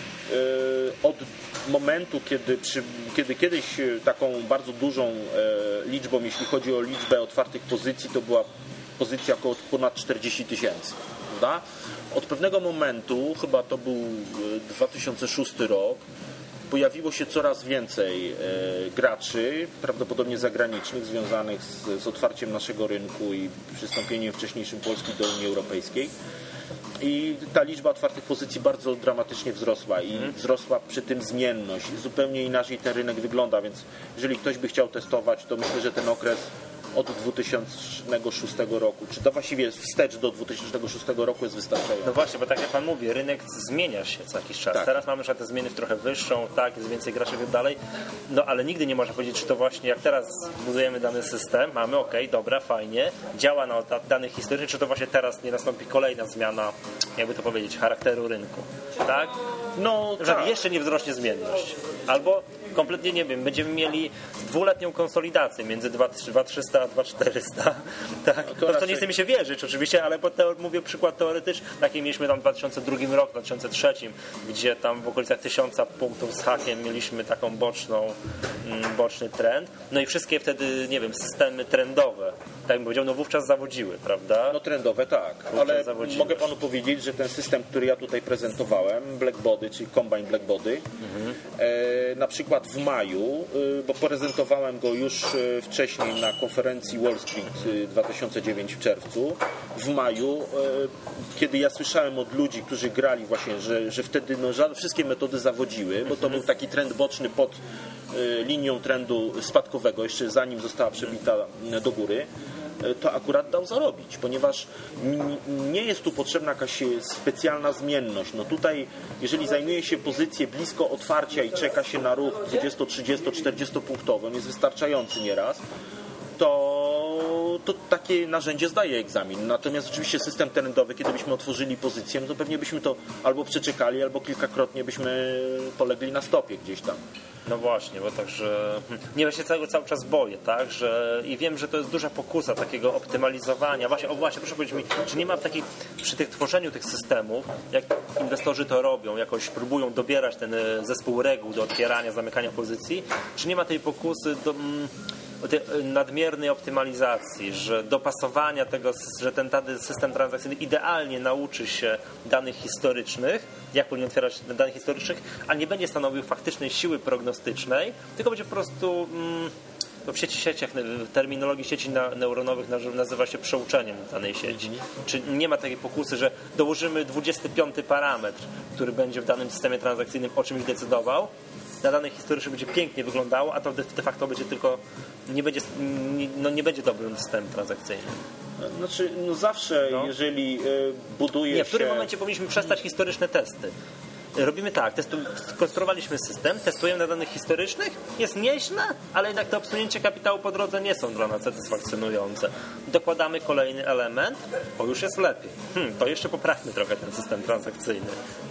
[SPEAKER 2] od momentu, kiedy kiedyś taką bardzo dużą liczbą, jeśli chodzi o liczbę otwartych pozycji, to była pozycja około ponad 40 000. Prawda? Od pewnego momentu, chyba to był 2006 rok, pojawiło się coraz więcej graczy, prawdopodobnie zagranicznych, związanych z otwarciem naszego rynku i przystąpieniem wcześniejszym Polski do Unii Europejskiej. I ta liczba otwartych pozycji bardzo dramatycznie wzrosła i wzrosła przy tym zmienność. Zupełnie inaczej ten rynek wygląda, więc jeżeli ktoś by chciał testować, to myślę, że ten okres od 2006 roku, czy to właściwie wstecz do 2006 roku jest wystarczający.
[SPEAKER 1] No właśnie, bo tak jak Pan mówi, rynek zmienia się co jakiś czas.
[SPEAKER 2] Tak.
[SPEAKER 1] Teraz mamy te zmiany trochę wyższą, tak, jest więcej graczy i tak dalej, no ale nigdy nie można powiedzieć, czy to właśnie jak teraz budujemy dany system, mamy dobra, fajnie, działa na danych historycznych, czy to właśnie teraz nie nastąpi kolejna zmiana, jakby to powiedzieć, charakteru rynku, tak?
[SPEAKER 2] No
[SPEAKER 1] że
[SPEAKER 2] tak.
[SPEAKER 1] jeszcze nie wzrośnie zmienność. Albo kompletnie nie wiem, będziemy mieli dwuletnią konsolidację między 2300 a 2400. Tak? No w to nie chce mi się wierzyć oczywiście, ale mówię przykład teoretyczny. Taki mieliśmy tam w 2002 roku, 2003, gdzie tam w okolicach 1000 punktów z hakiem mieliśmy taką boczny trend. No i wszystkie wtedy, nie wiem, systemy trendowe, tak bym powiedział, no wówczas zawodziły, prawda?
[SPEAKER 2] No trendowe tak, ale mogę Panu powiedzieć, że ten system, który ja tutaj prezentowałem, Blackbody, czyli Combine Blackbody, na przykład w maju, bo prezentowałem go już wcześniej na konferencji Wall Street 2009 w czerwcu, w maju, kiedy ja słyszałem od ludzi, którzy grali właśnie, że wtedy wszystkie metody zawodziły, bo to był taki trend boczny pod linią trendu spadkowego, jeszcze zanim została przebita do góry, to akurat dał zarobić, ponieważ nie jest tu potrzebna jakaś specjalna zmienność. No tutaj, jeżeli zajmuje się pozycję blisko otwarcia i czeka się na ruch 20, 30, 40 punktowy, on jest wystarczający nieraz, to takie narzędzie zdaje egzamin. Natomiast oczywiście system trendowy, kiedy byśmy otworzyli pozycję, no to pewnie byśmy to albo przeczekali, albo kilkakrotnie byśmy polegli na stopie gdzieś tam.
[SPEAKER 1] No właśnie, bo także nie, ja się cały czas boję, tak, i wiem, że to jest duża pokusa takiego optymalizowania. Właśnie, proszę powiedzieć mi, czy nie ma takiej, przy tworzeniu tych systemów, jak inwestorzy to robią, jakoś próbują dobierać ten zespół reguł do otwierania, zamykania pozycji, czy nie ma tej pokusy do nadmiernej optymalizacji, że dopasowania tego, że ten system transakcyjny idealnie nauczy się danych historycznych, jak powinien otwierać danych historycznych, a nie będzie stanowił faktycznej siły prognostycznej, tylko będzie po prostu w sieciach, w terminologii sieci neuronowych nazywa się przeuczeniem danej sieci. Czy nie ma takiej pokusy, że dołożymy 25 parametr, który będzie w danym systemie transakcyjnym o czymś decydował, na danych historycznych będzie pięknie wyglądało, a to de facto będzie tylko nie będzie dobrym systemem transakcyjnym.
[SPEAKER 2] Znaczy, zawsze, jeżeli buduje się...
[SPEAKER 1] W którym momencie powinniśmy przestać historyczne testy? Robimy tak, skonstruowaliśmy system, testujemy na danych historycznych, jest nieźle, ale jednak te obsunięcie kapitału po drodze nie są dla nas satysfakcjonujące. Dokładamy kolejny element, już jest lepiej. To jeszcze poprawmy trochę ten system transakcyjny.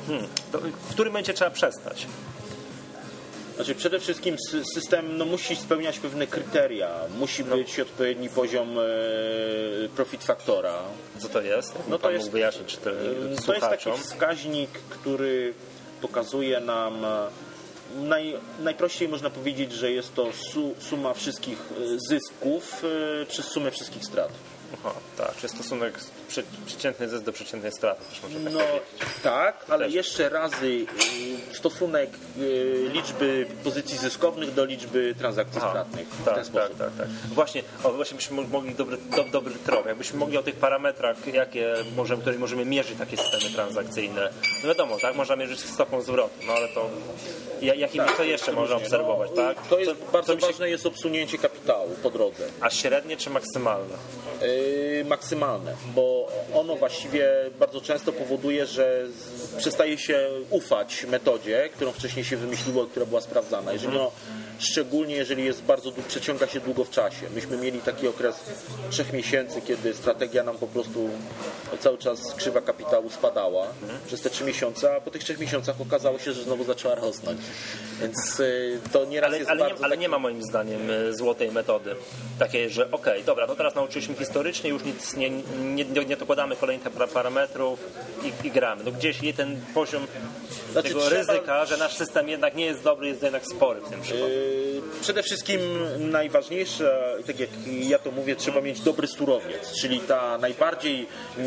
[SPEAKER 1] W którym momencie trzeba przestać?
[SPEAKER 2] Znaczy, przede wszystkim system musi spełniać pewne kryteria. Musi być odpowiedni poziom profit faktora.
[SPEAKER 1] Co to jest?
[SPEAKER 2] To jest,
[SPEAKER 1] wyjaśnić
[SPEAKER 2] to jest taki wskaźnik, który pokazuje nam, najprościej można powiedzieć, że jest to suma wszystkich zysków przez sumę wszystkich strat.
[SPEAKER 1] Aha, tak, czy stosunek przeciętny zysk do przeciętnej straty. Też można tak powiedzieć.
[SPEAKER 2] Tak, ale jeszcze razy stosunek liczby pozycji zyskownych do liczby transakcji stratnych.
[SPEAKER 1] Tak. Właśnie byśmy mogli dobry trop. Jakbyśmy mogli o tych parametrach, które możemy mierzyć takie systemy transakcyjne. No wiadomo, tak, można mierzyć stopą zwrotu, ale to to jeszcze można obserwować, tak?
[SPEAKER 2] To jest bardzo ważne jest obsunięcie kapitału po drodze.
[SPEAKER 1] A średnie czy maksymalne?
[SPEAKER 2] Maksymalne, bo ono właściwie bardzo często powoduje, że przestaje się ufać metodzie, którą wcześniej się wymyśliło, która była sprawdzana. Szczególnie jeżeli przeciąga się długo w czasie. Myśmy mieli taki okres 3 miesięcy, kiedy strategia nam po prostu cały czas krzywa kapitału spadała przez te 3 miesiące, a po tych 3 miesiącach okazało się, że znowu zaczęła rosnąć. Więc to nieraz jest bardzo...
[SPEAKER 1] Ale nie ma moim zdaniem złotej metody. Takiej, że dobra, to teraz nauczyliśmy historycznie, już nic nie dokładamy kolejnych parametrów i gramy. Gdzieś ten poziom tego ryzyka, że nasz system jednak nie jest dobry, jest jednak spory w tym przypadku.
[SPEAKER 2] Przede wszystkim najważniejsze, tak jak ja to mówię, trzeba mieć dobry surowiec, czyli ta najbardziej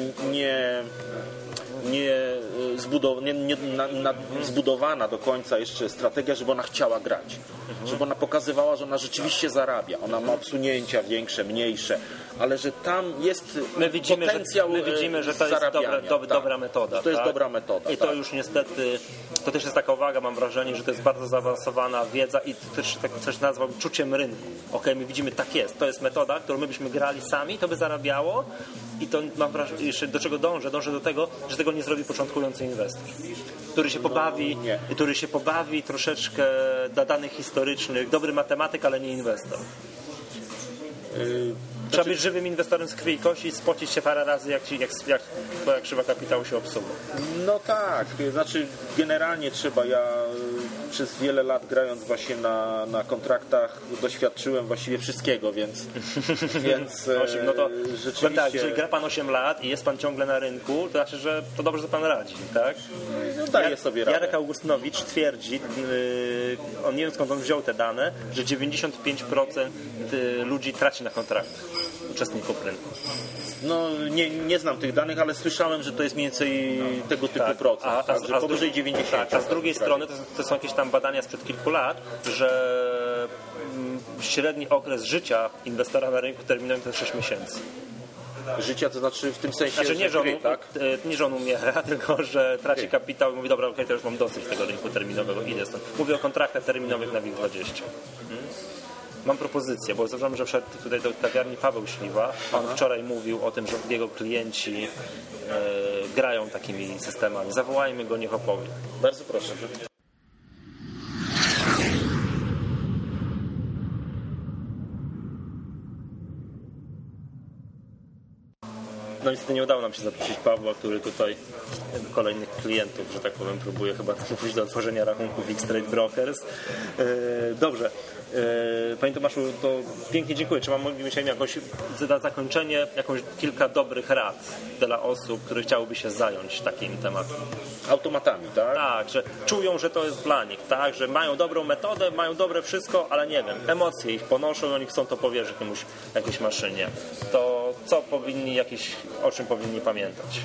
[SPEAKER 2] zbudowana do końca jeszcze strategia, żeby ona chciała grać. Żeby ona pokazywała, że ona rzeczywiście zarabia. Ona ma obsunięcia większe, mniejsze, ale że tam jest potencjał
[SPEAKER 1] my widzimy, że to jest dobra metoda.
[SPEAKER 2] To jest dobra metoda.
[SPEAKER 1] I to już niestety, to też jest taka uwaga, mam wrażenie, że to jest bardzo zaawansowana wiedza i też tak coś nazwał czuciem rynku. My widzimy, tak jest, to jest metoda, którą my byśmy grali sami, to by zarabiało i to mam wrażenie, jeszcze do czego dążę do tego, że tego nie zrobi początkujący inwestor, który się pobawi troszeczkę dla danych historycznych, dobry matematyk, ale nie inwestor. Trzeba być żywym inwestorem z krwi i kości i spocić się parę razy, jak twoja krzywa kapitału się obsuwa.
[SPEAKER 2] No tak, znaczy generalnie trzeba, ja przez wiele lat grając właśnie na kontraktach doświadczyłem właściwie wszystkiego, więc rzeczywiście...
[SPEAKER 1] Tak, jeżeli gra pan 8 lat i jest pan ciągle na rynku, to znaczy, że to dobrze, że pan radzi, tak?
[SPEAKER 2] Daje sobie radę.
[SPEAKER 1] Jarek Augustynowicz twierdzi, on nie wiem skąd on wziął te dane, że 95% ludzi traci na kontraktach, uczestników rynku.
[SPEAKER 2] Nie znam tych danych, ale słyszałem, że to jest mniej więcej tego typu procent, że powyżej 90%.
[SPEAKER 1] Tak, a z drugiej strony to są jakieś tam badania sprzed kilku lat, że średni okres życia inwestora na rynku terminowym to jest 6 miesięcy.
[SPEAKER 2] Życia, to znaczy w tym sensie,
[SPEAKER 1] nie, że on umiera, tylko że traci kapitał i mówi, dobra, to już mam dosyć tego rynku terminowego, idę stąd. Mówię o kontraktach terminowych na WIG20. Mam propozycję, bo zauważyłem, że wszedł tutaj do kawiarni Paweł Śliwa. On wczoraj mówił o tym, że jego klienci grają takimi systemami. Zawołajmy go, niech opowie.
[SPEAKER 2] Bardzo proszę.
[SPEAKER 1] No niestety nie udało nam się zaprosić Pawła, który tutaj kolejnych klientów, że tak powiem, próbuje chyba namówić do otworzenia rachunku w X-Trade Brokers. Dobrze. Panie Tomaszu, to pięknie dziękuję. Czy moglibyśmy jakoś na zakończenie kilka dobrych rad dla osób, które chciałyby się zająć takim tematem?
[SPEAKER 2] Automatami, tak?
[SPEAKER 1] Tak, że czują, że to jest dla nich, tak, że mają dobrą metodę, mają dobre wszystko, ale nie wiem, emocje ich ponoszą i oni chcą to powierzyć jakiejś maszynie. To co powinni, o czym powinni pamiętać?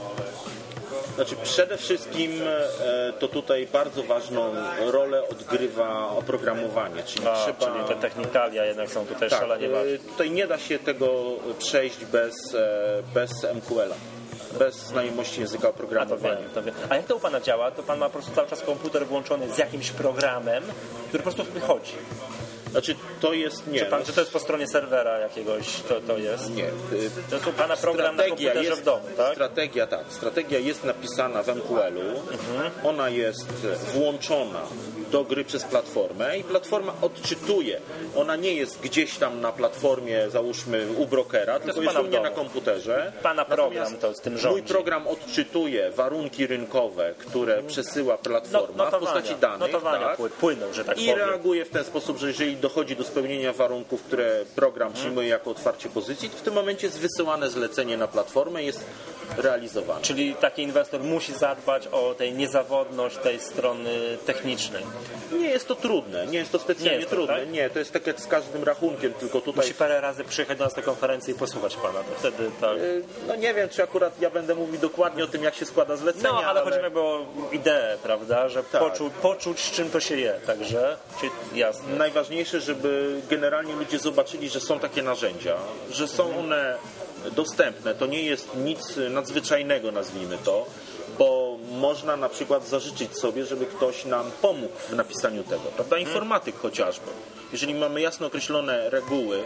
[SPEAKER 2] Znaczy przede wszystkim to tutaj bardzo ważną rolę odgrywa oprogramowanie, czyli
[SPEAKER 1] Czyli te technikalia jednak są tutaj szalenie ważne.
[SPEAKER 2] Tutaj nie da się tego przejść bez MQL-a. Bez znajomości języka oprogramowania.
[SPEAKER 1] To wiem. A jak to u Pana działa? To Pan ma po prostu cały czas komputer włączony z jakimś programem, który po prostu wychodzi.
[SPEAKER 2] Znaczy to jest nie.
[SPEAKER 1] Czy to jest po stronie serwera jakiegoś? To jest?
[SPEAKER 2] Nie.
[SPEAKER 1] To jest u Pana program na komputerze w domu, tak?
[SPEAKER 2] Strategia jest napisana w MQL-u. Ona jest włączona do gry przez platformę i platforma odczytuje. Ona nie jest gdzieś tam na platformie, załóżmy u brokera, tylko jest u mnie na komputerze.
[SPEAKER 1] Pana program to z tym rządzi.
[SPEAKER 2] Mój program odczytuje warunki rynkowe, które przesyła platforma w postaci danych.
[SPEAKER 1] Notowania płyną, że tak powiem.
[SPEAKER 2] I reaguje w ten sposób, że jeżeli dochodzi do spełnienia warunków, które program przyjmuje jako otwarcie pozycji, to w tym momencie jest wysyłane zlecenie na platformę i jest realizowane.
[SPEAKER 1] Czyli taki inwestor musi zadbać o tej niezawodność tej strony technicznej.
[SPEAKER 2] Nie jest to trudne, nie jest to specjalnie trudne.
[SPEAKER 1] Tak?
[SPEAKER 2] Nie, to jest tak jak z każdym rachunkiem, tylko tutaj...
[SPEAKER 1] Musi parę razy przyjechać do nas na konferencję i posłuchać Pana, to wtedy tak...
[SPEAKER 2] No nie wiem, czy akurat ja będę mówił dokładnie o tym, jak się składa zlecenie,
[SPEAKER 1] ale chodzi mi o ideę, prawda, że poczuć, z czym to się je, także jasne.
[SPEAKER 2] Najważniejsze, żeby generalnie ludzie zobaczyli, że są takie narzędzia, że są one dostępne, to nie jest nic nadzwyczajnego, nazwijmy to, bo można na przykład zażyczyć sobie, żeby ktoś nam pomógł w napisaniu tego, prawda? Informatyk chociażby. Jeżeli mamy jasno określone reguły.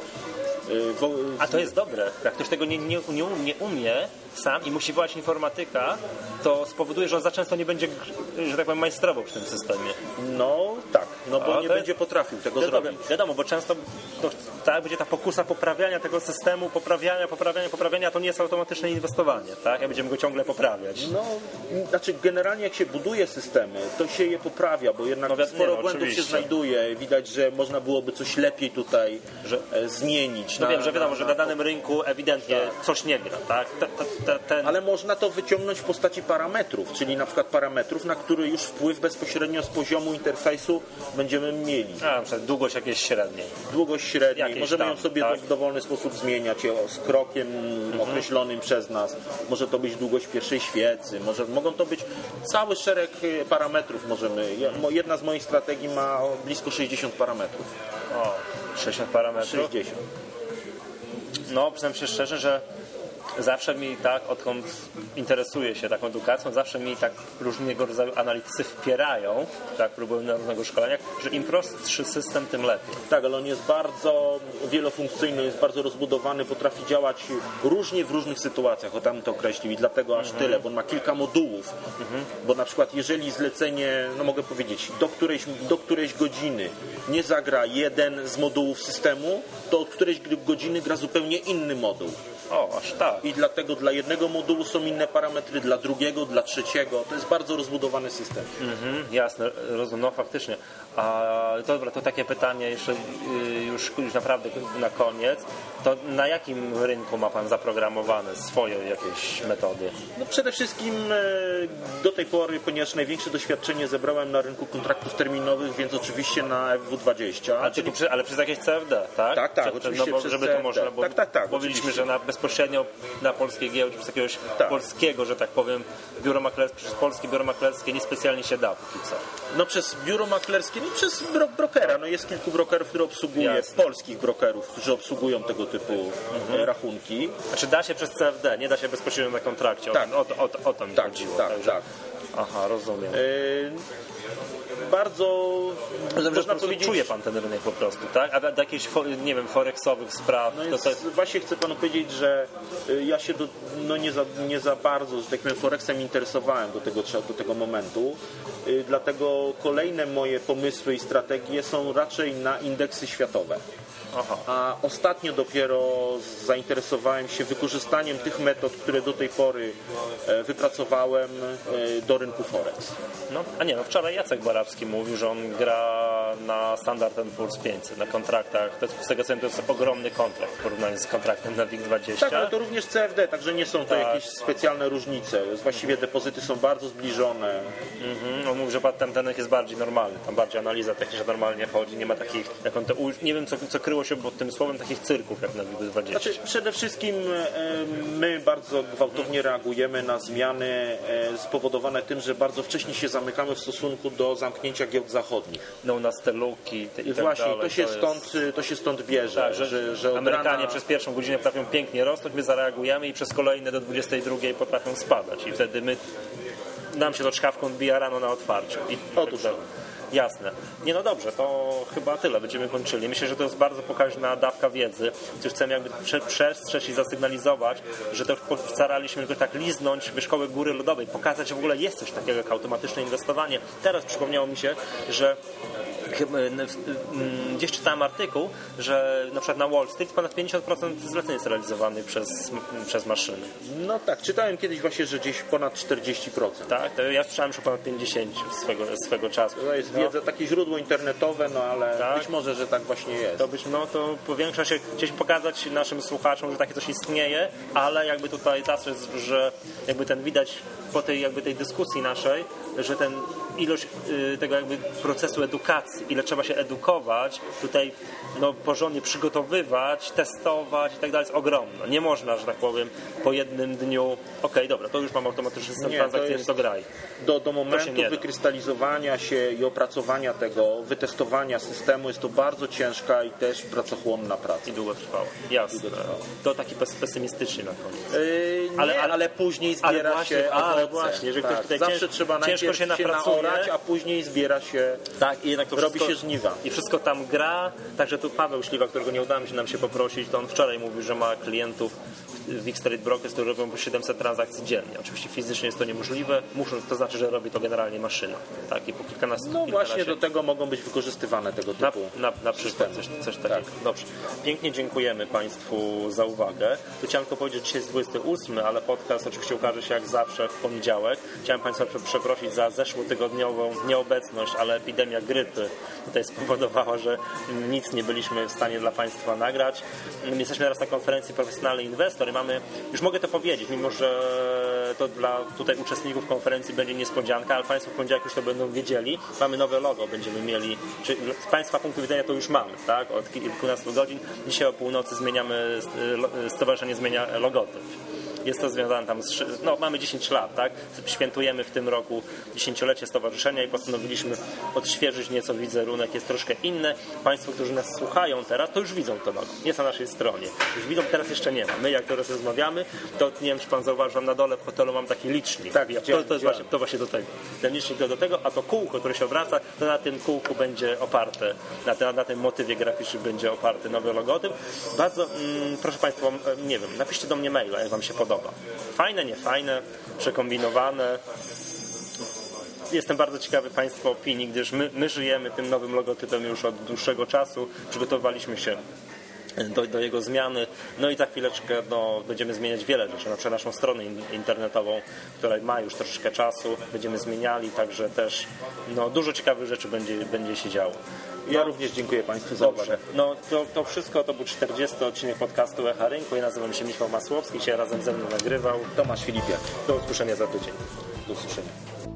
[SPEAKER 1] A to jest dobre. Jak ktoś tego nie umie sam i musi wołać informatyka, to spowoduje, że on za często nie będzie, że tak powiem, majstrował przy tym systemie.
[SPEAKER 2] No tak, bo nie będzie potrafił tego zrobić.
[SPEAKER 1] Wiadomo, bo często będzie ta pokusa poprawiania tego systemu, poprawiania, to nie jest automatyczne inwestowanie, tak? Jak będziemy go ciągle poprawiać.
[SPEAKER 2] No, znaczy generalnie jak się buduje systemy, to się je poprawia, bo jednak sporo błędów się znajduje. Widać, że można byłoby coś lepiej tutaj zmienić.
[SPEAKER 1] No wiem, że wiadomo, że na danym rynku ewidentnie coś nie gra, tak?
[SPEAKER 2] Ale można to wyciągnąć w postaci parametrów, czyli na przykład parametrów, na które już wpływ bezpośrednio z poziomu interfejsu będziemy mieli.
[SPEAKER 1] Na przykład długość jakiejś średniej.
[SPEAKER 2] Długość średniej. Możemy ją sobie w dowolny sposób zmieniać z krokiem określonym przez nas. Może to być długość pierwszej świecy, mogą to być cały szereg parametrów. Jedna z moich strategii ma blisko 60 parametrów.
[SPEAKER 1] 60 parametrów?
[SPEAKER 2] 60.
[SPEAKER 1] No, przyznam się szczerze, że zawsze mi odkąd interesuję się taką edukacją, zawsze mi różnego rodzaju analitycy wspierają, próbują na różnego szkolenia, że im prostszy system, tym lepiej.
[SPEAKER 2] Tak, ale on jest bardzo wielofunkcyjny, jest bardzo rozbudowany, potrafi działać różnie w różnych sytuacjach, o tam to określił i dlatego aż tyle, bo on ma kilka modułów, bo na przykład jeżeli zlecenie, mogę powiedzieć, do którejś godziny nie zagra jeden z modułów systemu, to od którejś godziny gra zupełnie inny moduł.
[SPEAKER 1] Aż tak.
[SPEAKER 2] I dlatego dla jednego modułu są inne parametry, dla drugiego, dla trzeciego. To jest bardzo rozbudowany system.
[SPEAKER 1] Jasne, rozumiem, no faktycznie. Dobra, to takie pytanie jeszcze już naprawdę na koniec. To na jakim rynku ma Pan zaprogramowane swoje jakieś metody?
[SPEAKER 2] No przede wszystkim do tej pory, ponieważ największe doświadczenie zebrałem na rynku kontraktów terminowych, więc oczywiście na FW20.
[SPEAKER 1] Ale przez jakieś CFD, tak?
[SPEAKER 2] Tak, oczywiście przez
[SPEAKER 1] żeby
[SPEAKER 2] CFD.
[SPEAKER 1] to można było.
[SPEAKER 2] Tak,
[SPEAKER 1] mówiliśmy, że bezpośrednio na polskiej giełdzie, przez jakiegoś polskiego, że tak powiem, biuro maklerskie, przez polskie biuro maklerskie niespecjalnie się da póki co.
[SPEAKER 2] No przez biuro maklerskie, przez brokera. No jest kilku brokerów, które obsługuje, polskich brokerów, którzy obsługują tego typu rachunki.
[SPEAKER 1] Znaczy da się przez CFD, nie da się bezpośrednio na kontrakcie. O to mi chodziło.
[SPEAKER 2] Tak.
[SPEAKER 1] Aha, rozumiem.
[SPEAKER 2] bardzo
[SPEAKER 1] można powiedzieć... Czuje pan ten rynek po prostu, tak? A do jakichś, nie wiem, forexowych spraw...
[SPEAKER 2] Właśnie chcę panu powiedzieć, że ja się nie za bardzo, że tak powiem, forexem interesowałem do tego momentu. Dlatego kolejne moje pomysły i strategie są raczej na indeksy światowe.
[SPEAKER 1] Aha.
[SPEAKER 2] A ostatnio dopiero zainteresowałem się wykorzystaniem tych metod, które do tej pory wypracowałem do rynku Forex.
[SPEAKER 1] No, wczoraj Jacek Borawski mówił, że on gra na Standard & Poor's 500, na kontraktach. Z tego co wiem, to jest ogromny kontrakt w porównaniu z kontraktem na WIG20.
[SPEAKER 2] Tak, ale to również CFD, także nie są to jakieś specjalne różnice. Właściwie depozyty są bardzo zbliżone.
[SPEAKER 1] On mówi, że ten rynek jest bardziej normalny, tam bardziej analiza techniczna normalnie chodzi, nie ma takich, jak on to, nie wiem co kryło się pod tym słowem, takich cyrków jak na WIG20.
[SPEAKER 2] Znaczy, przede wszystkim my bardzo gwałtownie reagujemy na zmiany spowodowane tym, że bardzo wcześnie się zamykamy w stosunku do zamknięcia giełd zachodnich.
[SPEAKER 1] No u nas te luki i tak
[SPEAKER 2] właśnie,
[SPEAKER 1] dalej.
[SPEAKER 2] To się stąd bierze.
[SPEAKER 1] Tak, że Amerykanie przez pierwszą godzinę potrafią pięknie rosnąć, my zareagujemy i przez kolejne do 22 potrafią spadać i wtedy nam się to czkawką odbija rano na otwarciu.
[SPEAKER 2] Otóż
[SPEAKER 1] jasne. No dobrze, to chyba tyle. Będziemy kończyli. Myślę, że to jest bardzo pokaźna dawka wiedzy. Już chcemy jakby przestrzec i zasygnalizować, że to staraliśmy tylko tak liznąć wierzchołek góry lodowej, pokazać, że w ogóle jest coś takiego jak automatyczne inwestowanie. Teraz przypomniało mi się, że gdzieś czytałem artykuł, że na przykład na Wall Street ponad 50% zleceń jest realizowanych przez maszyny.
[SPEAKER 2] No tak, czytałem kiedyś właśnie, że gdzieś ponad 40%.
[SPEAKER 1] Tak, to ja słyszałem, że ponad 50% swego czasu.
[SPEAKER 2] To jest wiedza, takie źródło internetowe, ale tak? Być może, że tak właśnie jest.
[SPEAKER 1] To powiększa się, chcieliśmy pokazać naszym słuchaczom, że takie coś istnieje, ale jakby tutaj zastrzec, że jakby ten widać po tej dyskusji naszej, że ten ilość tego jakby procesu edukacji, ile trzeba się edukować, tutaj porządnie przygotowywać, testować i tak dalej, jest ogromna. Nie można, że tak powiem, po jednym dniu dobra, to już mam automatyczny system transakcyjny, to graj.
[SPEAKER 2] Do momentu wykrystalizowania się i opracowania tego, wytestowania systemu jest to bardzo ciężka i też pracochłonna praca.
[SPEAKER 1] I długo trwała. Jasne. To taki pesymistycznie na koniec.
[SPEAKER 2] Ale później zbiera się owoce.
[SPEAKER 1] Właśnie, że ktoś tutaj
[SPEAKER 2] zawsze trzeba najpierw się naorać, a później zbiera się,
[SPEAKER 1] i jednak to
[SPEAKER 2] robi się żniwa.
[SPEAKER 1] I wszystko tam gra, także tu Paweł Śliwa, którego nie udało nam się poprosić, to on wczoraj mówił, że ma klientów w X-Trade Brokers, które robią po 700 transakcji dziennie. Oczywiście fizycznie jest to niemożliwe, to znaczy, że robi to generalnie maszyna. Tak, i po kilkanaście...
[SPEAKER 2] właśnie do tego mogą być wykorzystywane tego typu
[SPEAKER 1] na przykład coś takiego. Tak. Dobrze. Pięknie dziękujemy Państwu za uwagę. Tu chciałem tylko powiedzieć, że dzisiaj jest 28, ale podcast oczywiście ukaże się jak zawsze w poniedziałek. Chciałem Państwa przeprosić za zeszłotygodniową nieobecność, ale epidemia grypy tutaj spowodowała, że nic nie byliśmy w stanie dla Państwa nagrać. Jesteśmy teraz na konferencji Profesjonalny Inwestor i mamy, już mogę to powiedzieć, mimo że to dla tutaj uczestników konferencji będzie niespodzianka, ale Państwo w poniedziałek już to będą wiedzieli. Mamy nowe logo, będziemy mieli, czy z Państwa punktu widzenia to już mamy, tak? Od kilkunastu godzin. Dzisiaj o północy stowarzyszenie zmienia logotyp. Jest to związane tam mamy 10 lat, tak? Świętujemy w tym roku 10-lecie stowarzyszenia i postanowiliśmy odświeżyć nieco wizerunek, jest troszkę inny. Państwo, którzy nas słuchają teraz, to już widzą to logo. Jest na naszej stronie. Już widzą, teraz jeszcze nie ma. My jak teraz rozmawiamy, to nie wiem, czy Pan zauważył, na dole w hotelu mam taki licznik.
[SPEAKER 2] Tak,
[SPEAKER 1] to właśnie do tego. Ten licznik to do tego, a to kółko, które się obraca, to na tym kółku będzie oparte, na tym motywie graficznym będzie oparty nowy logotyp. Bardzo, proszę Państwa, nie wiem, napiszcie do mnie maila, jak Wam się podoba. Fajne, niefajne, przekombinowane. Jestem bardzo ciekawy Państwa opinii, gdyż my żyjemy tym nowym logotypem już od dłuższego czasu. Przygotowaliśmy się do jego zmiany. I za chwileczkę będziemy zmieniać wiele rzeczy. Na przykład naszą stronę internetową, która ma już troszeczkę czasu, będziemy zmieniali, także też dużo ciekawych rzeczy będzie się działo.
[SPEAKER 2] Ja również dziękuję Państwu za uwagę.
[SPEAKER 1] To wszystko, to był 40. odcinek podcastu Echa Rynku. Ja nazywam się Michał Masłowski, dzisiaj razem ze mną nagrywał
[SPEAKER 2] Tomasz Filipiak.
[SPEAKER 1] Do usłyszenia za tydzień.
[SPEAKER 2] Do usłyszenia.